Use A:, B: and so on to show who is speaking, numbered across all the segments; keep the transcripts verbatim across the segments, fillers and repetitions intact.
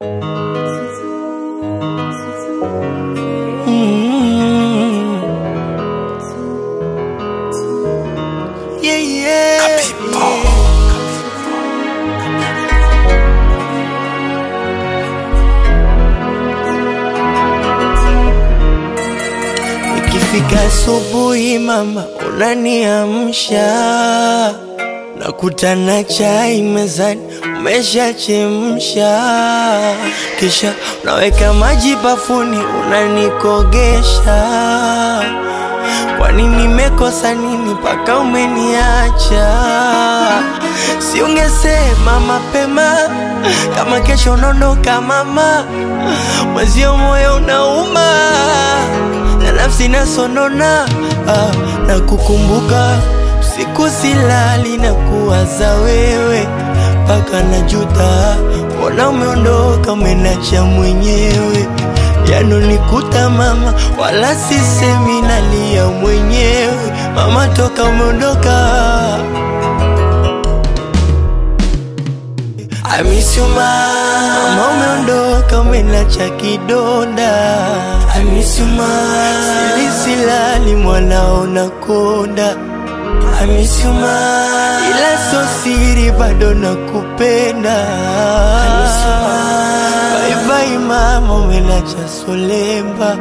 A: Mm-hmm. Yeah, yeah. Ikifika asubuhi mama unaniamsha, nakutana chai mezani umeshachemsha, kisha unaweka maji bafuni unanikogesha. Kwani nimekosa nini paka umeniacha? Si ungesema mapema kama kesho unaondoka mama, mwezio moyo unauma na nafsi nasonona. Ah, na kukumbuka usiku silali na kuwaza wewe, paka najuta mbona umeondoka umenacha mwenyewe. Yanonikuta mama wala sisemi nalia mwenyewe, mama toka umeondoka. I miss you mama, umeondoka umenacha kidonda. I miss you mama, sili silali mwanao nakonda. I miss you mama, ila so siri bado nakupenda. I miss you mama, bye bye mama, umenacha solemba.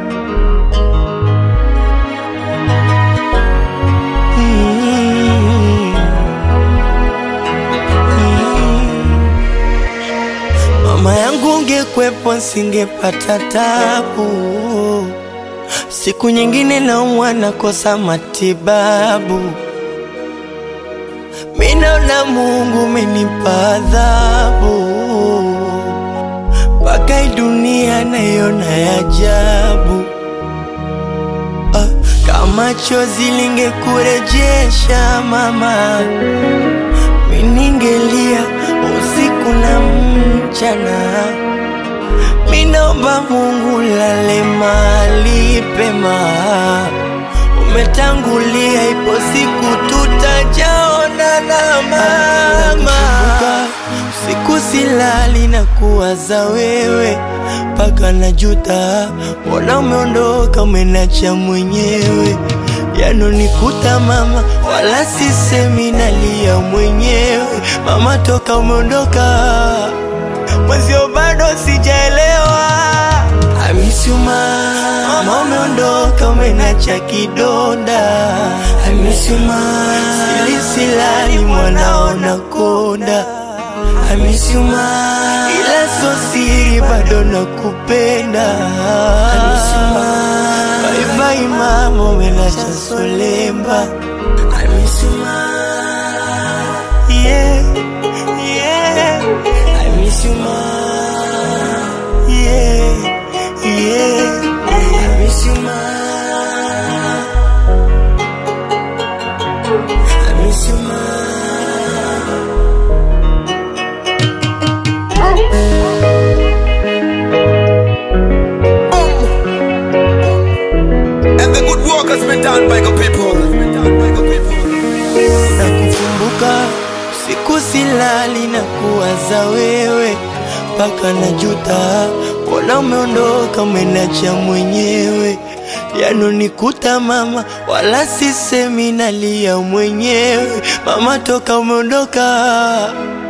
A: Mama yangu ungekwepo singepata tabu, siku nyingine naumwa nakosa matibabu. Minaona Mungu umenipa adhabu, mpaka hii dunia naiona ya ajabu. Ah, kama chozi lingekurejesha mama, miningelia usiku na mchana. Minaomba Mungu lale mahali pema, umetangulia ipo siku tutajaonana mama. Usiku silali na kuwaza wewe, paka najuta mbona umeondoka umenacha mwenyewe. Yanonikuta mama wala sisemi nalia mwenyewe, mama toka umeondoka mwezio bado sijaelewa. I miss you mama, mama umeondoka umenacha kidonda. I miss you mama, sili silali mwanao nakonda. I miss you mama, ila so siri bado nakupenda. I miss you mama, bye bye mama, umenacha solemba. I miss you mama, yeah, yeah. I miss you mama, yeah, yeah. I miss you mama, I miss you mama.
B: And the good work has been done by the people.
A: Nakukumbuka siku silali na kuwaza wewe, paka najuta mbona umeondoka umenacha mwenyewe. Yanonikuta mama wala sisemi nalia mwenyewe, mama toka umeondoka.